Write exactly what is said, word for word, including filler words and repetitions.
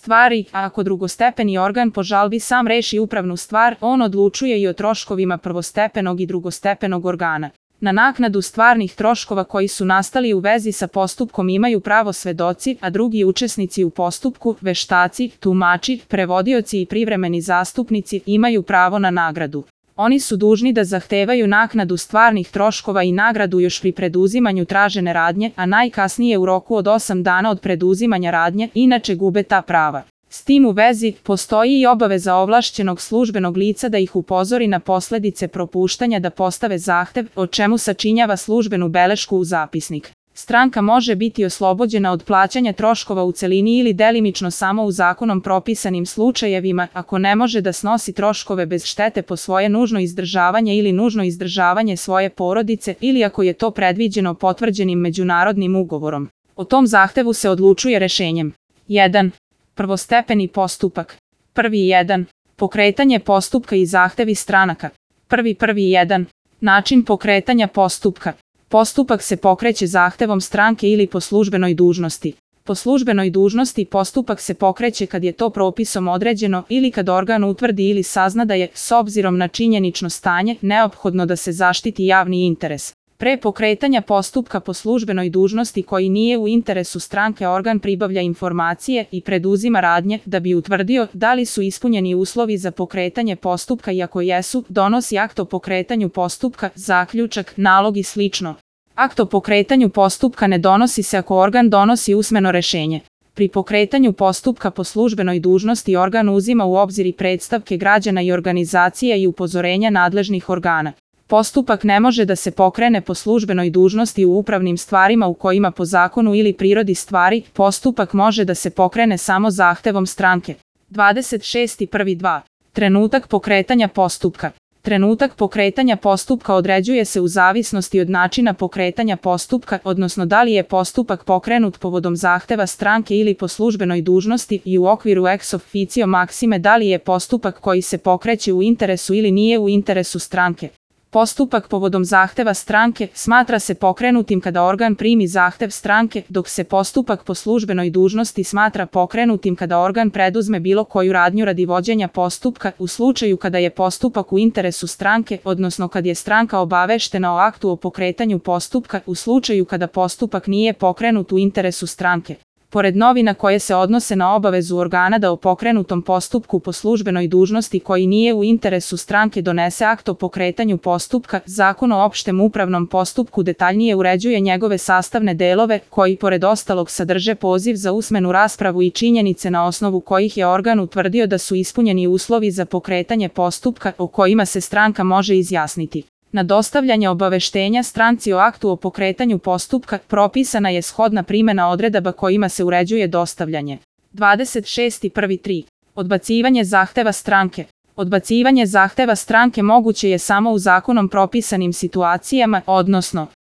stvari, a ako drugostepeni organ po žalbi sam reši upravnu stvar, on odlučuje i o troškovima prvostepenog i drugostepenog organa. Na naknadu stvarnih troškova koji su nastali u vezi sa postupkom imaju pravo svedoci, a drugi učesnici u postupku, veštaci, tumači, prevodioci i privremeni zastupnici imaju pravo na nagradu. Oni su dužni da zahtevaju naknadu stvarnih troškova i nagradu još pri preduzimanju tražene radnje, a najkasnije u roku od osam dana od preduzimanja radnje, inače gube ta prava. S tim u vezi, postoji i obaveza ovlašćenog službenog lica da ih upozori na posledice propuštanja da postave zahtev, o čemu sačinjava službenu belešku u zapisnik. Stranka može biti oslobođena od plaćanja troškova u celini ili delimično samo u zakonom propisanim slučajevima, ako ne može da snosi troškove bez štete po svoje nužno izdržavanje ili nužno izdržavanje svoje porodice ili ako je to predviđeno potvrđenim međunarodnim ugovorom. O tom zahtevu se odlučuje rešenjem. jedan. Prvostepeni postupak. Prvi jedan. Pokretanje postupka i zahtevi stranaka. Prvi prvi jedan. Način pokretanja postupka. Postupak se pokreće zahtevom stranke ili po službenoj dužnosti. Po službenoj dužnosti postupak se pokreće kad je to propisom određeno ili kad organ utvrdi ili sazna da je, s obzirom na činjenično stanje, neophodno da se zaštiti javni interes. Pre pokretanja postupka po službenoj dužnosti koji nije u interesu stranke, organ pribavlja informacije i preduzima radnje da bi utvrdio da li su ispunjeni uslovi za pokretanje postupka i ako jesu, donosi akt o pokretanju postupka, zaključak, nalog i slično. Akt o pokretanju postupka ne donosi se ako organ donosi usmeno rešenje. Pri pokretanju postupka po službenoj dužnosti organ uzima u obzir i predstavke građana i organizacija i upozorenja nadležnih organa. Postupak ne može da se pokrene po službenoj dužnosti u upravnim stvarima u kojima po zakonu ili prirodi stvari postupak može da se pokrene samo zahtevom stranke. dvadeset šesti prvi dva. Trenutak pokretanja postupka. Trenutak pokretanja postupka određuje se u zavisnosti od načina pokretanja postupka, odnosno da li je postupak pokrenut povodom zahteva stranke ili po službenoj dužnosti i u okviru ex officio maksime da li je postupak koji se pokreće u interesu ili nije u interesu stranke. Postupak povodom zahteva stranke smatra se pokrenutim kada organ primi zahtev stranke, dok se postupak po službenoj dužnosti smatra pokrenutim kada organ preduzme bilo koju radnju radi vođenja postupka u slučaju kada je postupak u interesu stranke, odnosno kad je stranka obaveštena o aktu o pokretanju postupka u slučaju kada postupak nije pokrenut u interesu stranke. Pored novina koje se odnose na obavezu organa da o pokrenutom postupku po službenoj dužnosti koji nije u interesu stranke donese akt o pokretanju postupka, Zakon o opštem upravnom postupku detaljnije uređuje njegove sastavne delove, koji pored ostalog sadrže poziv za usmenu raspravu i činjenice na osnovu kojih je organ utvrdio da su ispunjeni uslovi za pokretanje postupka o kojima se stranka može izjasniti. Na dostavljanje obaveštenja stranci o aktu o pokretanju postupka propisana je shodna primena odredaba kojima se uređuje dostavljanje. dvadeset šesti prvi tri. Odbacivanje zahteva stranke. Odbacivanje zahteva stranke moguće je samo u zakonom propisanim situacijama, odnosno